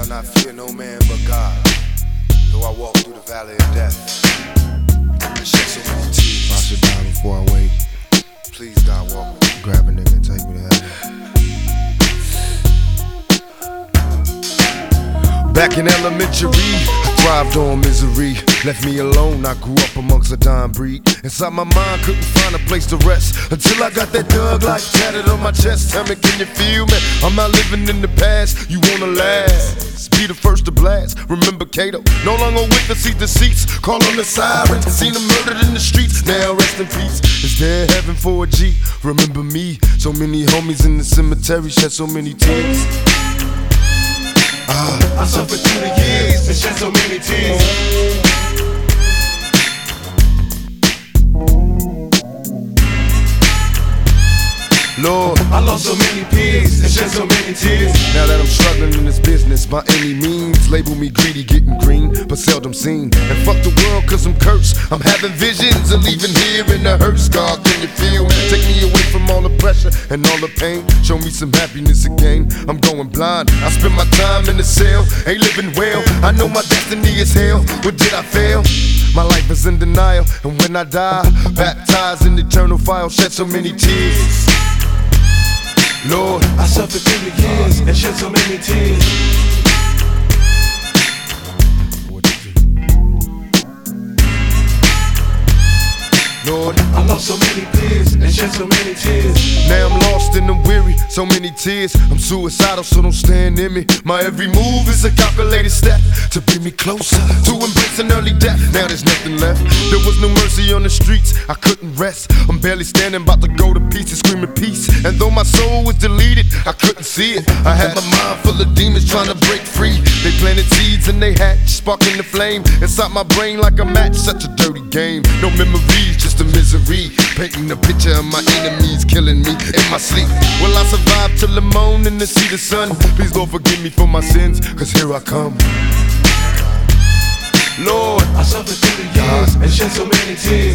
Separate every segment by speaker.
Speaker 1: shall not fear no man but God. Though I walk through the valley of death, and shed so many tears.
Speaker 2: I should die before I wake.
Speaker 1: Please, God, walk with me.
Speaker 2: Grab a nigga and take me to heaven. Back in elementary, I thrived on misery. Left me alone, I grew up amongst a dying breed. Inside my mind, couldn't find a place to rest until I got that Thug Life tatted on my chest. Tell me, can you feel me? I'm not living in the past, you wanna last. Be the first to blast, remember Kato. No longer with the seat deceits. Call on the sirens, seen them murdered in the streets. Now rest in peace, is there heaven for a G? Remember me, so many homies in the cemetery shed so many tears.
Speaker 1: I suffered through the years and shed so many tears.
Speaker 2: Lord,
Speaker 1: I lost so many peers and shed so many tears.
Speaker 2: now that I'm struggling in this business, by any means, label me greedy, getting green, but seldom seen. And fuck the world, cause I'm cursed. I'm having visions of leaving here in the hearse. God, can you feel me? Take me away from all the pressure and all the pain. Show me some happiness again. I'm going blind. I spend my time in the cell, ain't living well. I know my destiny is hell. What did I fail? My life is in denial, and when I die, baptized in eternal fire, shed so many tears. Lord,
Speaker 1: I suffered through the years and shed so many tears.
Speaker 2: Lord,
Speaker 1: I lost so many peers and shed so many tears.
Speaker 2: now I'm lost and I'm weary, so many tears. I'm suicidal, so don't stand in me. My every move is a calculated step to bring me closer to embracing early death. Now there's nothing left. There was no mercy on the streets, I couldn't rest. I'm barely standing, about to go to pieces, screaming peace. And though my soul was deleted, I couldn't see it. I had my mind full of demons trying to break free. They planted seeds and they hatched, sparking the flame inside my brain like a match. Such a dirty game, no memories, just a misery. Painting a picture of my enemies killing me in my sleep. Will I survive till the morning to see the sun? Please Lord forgive me for my sins, cause here I come. Lord,
Speaker 1: I suffered through the years and shed so many tears.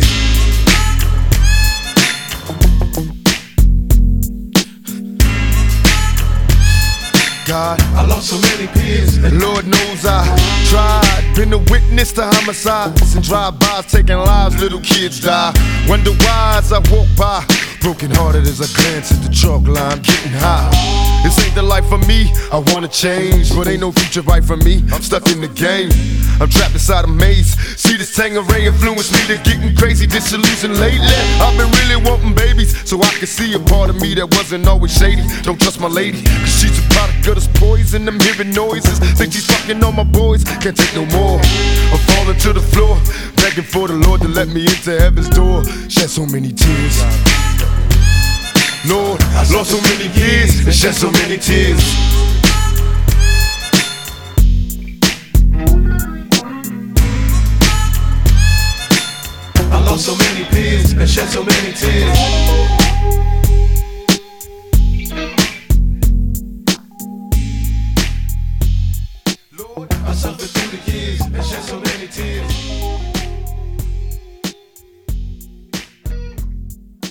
Speaker 2: God,
Speaker 1: I lost so many peers and
Speaker 2: Lord knows I tried. Been a witness to homicides and drive-bys taking lives, little kids die. Wonder why as I walk by, broken hearted as I glance at the chalk line, getting high. This ain't the life for me, I wanna change, but ain't no future right for me. I'm stuck in the game, I'm trapped inside a maze. See this Tangeray influence me to getting crazy, disillusioned lately. I've been really wanting babies, so I can see a part of me that wasn't always shady. Don't trust my lady, cause she's a product of this poison. I'm hearing noises, think she's fucking on my boys. Can't take no more, I'm falling to the floor, begging for the Lord to let me into heaven's door. Shed so many tears. Lord, I lost so many years and shed so many tears.
Speaker 1: I lost so many peers and shed so many tears.
Speaker 2: Lord,
Speaker 1: I suffered through the years and shed so many tears.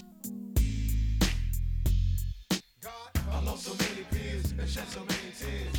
Speaker 1: I lost so many peers and shed so many tears.